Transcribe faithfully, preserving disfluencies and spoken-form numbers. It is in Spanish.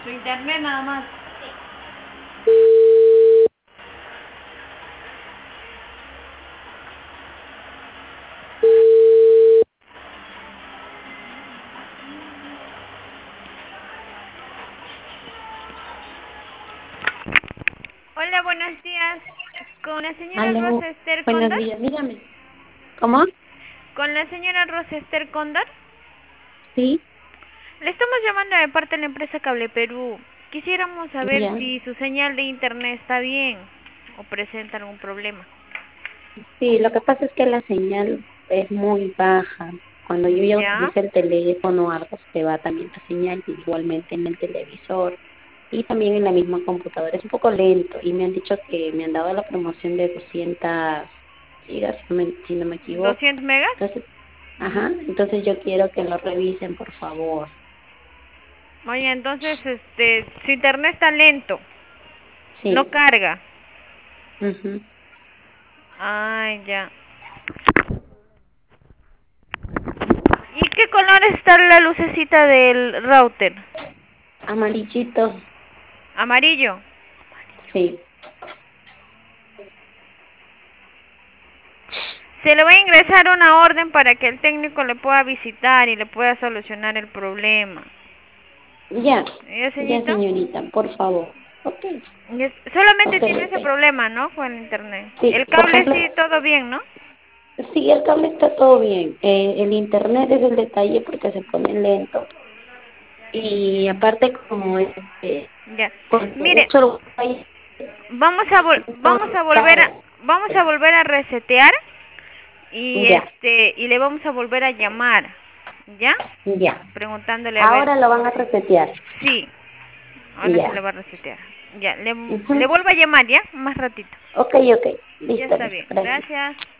Su internet nada más. Hola, buenos días. Con la señora Aló, Rosa Esther buenos Cóndor. días, dígame. ¿Cómo? Con la señora Rosa Esther Cóndor. Sí, Le estamos llamando de parte de la empresa Cable Perú. Quisiéramos saber ya. si su señal de internet está bien o presenta algún problema. Sí, lo que pasa es que la señal es muy baja. Cuando yo ya ¿Ya? utilizo el teléfono, algo se va también la señal, igualmente en el televisor y también en la misma computadora. Es un poco lento y me han dicho que me han dado la promoción de doscientas gigas, si no me, si no me equivoco. ¿doscientos megas? Entonces, ajá, entonces yo quiero que lo revisen, por favor. Oye, entonces, este, su internet está lento. No Sí. carga. Ujú. Ay, ya. ¿Y qué color está la lucecita del router? Amarillito, Amarillo. sí. Se le va a ingresar una orden para que el técnico le pueda visitar y le pueda solucionar el problema. Ya, ¿Ya, ya señorito? señorita, por favor. Ok, Y es- solamente ok, tiene ese ok. problema, ¿no? Con el internet. Sí, El por cable ejemplo, sí, todo bien, ¿no? sí, el cable está todo bien. Eh, el internet es el detalle porque se pone lento. Y aparte, como este, Ya. porque Mire, uso el wifi, vamos a vol- vamos a volver a vamos a volver a resetear y ya, este y le vamos a volver a llamar, ¿ya? ya. Preguntándole a ver Ahora lo van a resetear. sí, ahora se le Ya. va a resetear. Ya, le, le Ujú. vuelvo a llamar, ¿ya? Más ratito. Ok, ok. Ya Listo, está listo. bien. Gracias. Gracias.